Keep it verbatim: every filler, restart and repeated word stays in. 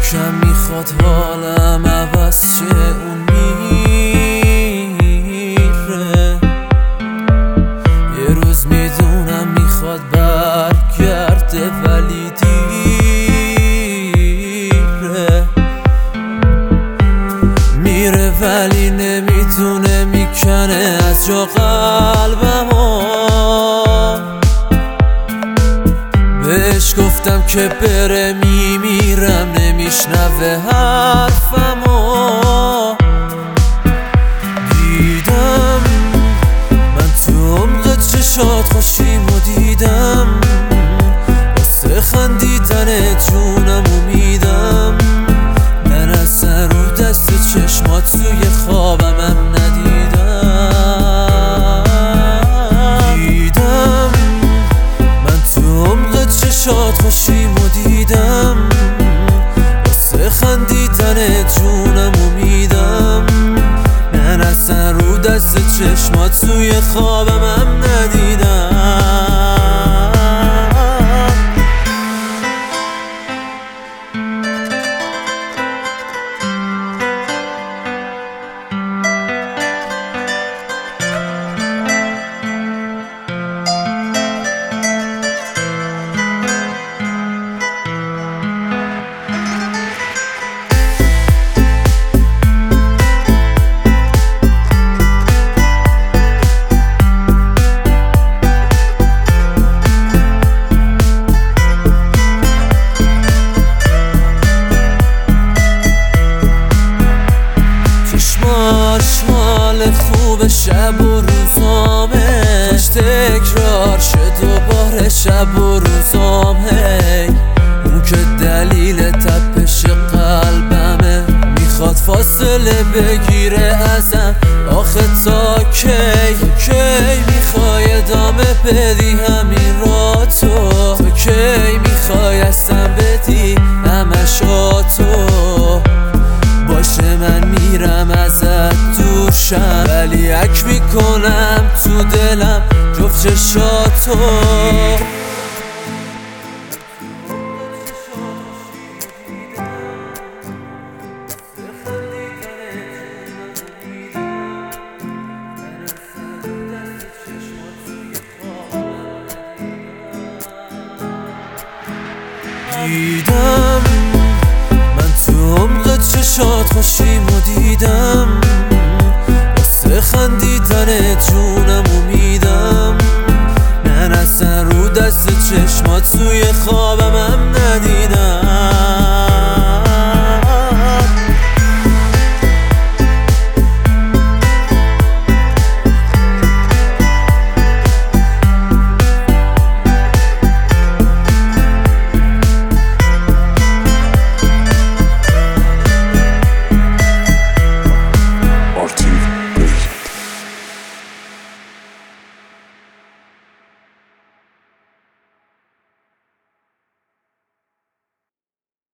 کم میخواد حالم عوض شه، اون میره. یه روز میدونم میخواد برگرده ولی دیره. میره ولی نمیتونه، میکنه از جا قلبمو. بهش گفتم که بره میمیرم، نمیشنوه حرفمو. دیدم من تو عمق چشات خوشیمو دیدم، واسه خندیدن جونمو میدم. من اصلا رو دست چشمات توی خوابمم ندیدم. دیدم من تو عمق چشات خوشیمو دیدم، واسه خندیدن جونمو میدم. من اصلا رو دست چشمات توی خوابمم ندیدم. حال خوب شب و روزامه، کاش تکرار شه دوباره شب و روزامه. اون که دلیل تپش قلبمه، میخواد فاصله بگیره ازم. آخه تا کی کی میخوای ادامه بدی همین را تو؟ تا کی میخوای اصلا بدی همش تو؟ باشه من میرم ازت دور شم، ولی اک میکنم تو دلم جفت چشاتو. دیدم من تو عمق چشات خوشیمو دیدم، واسه خندیدن جونمو میدم. من اصلا رو دست چشمات توی خوابمم ندیدم.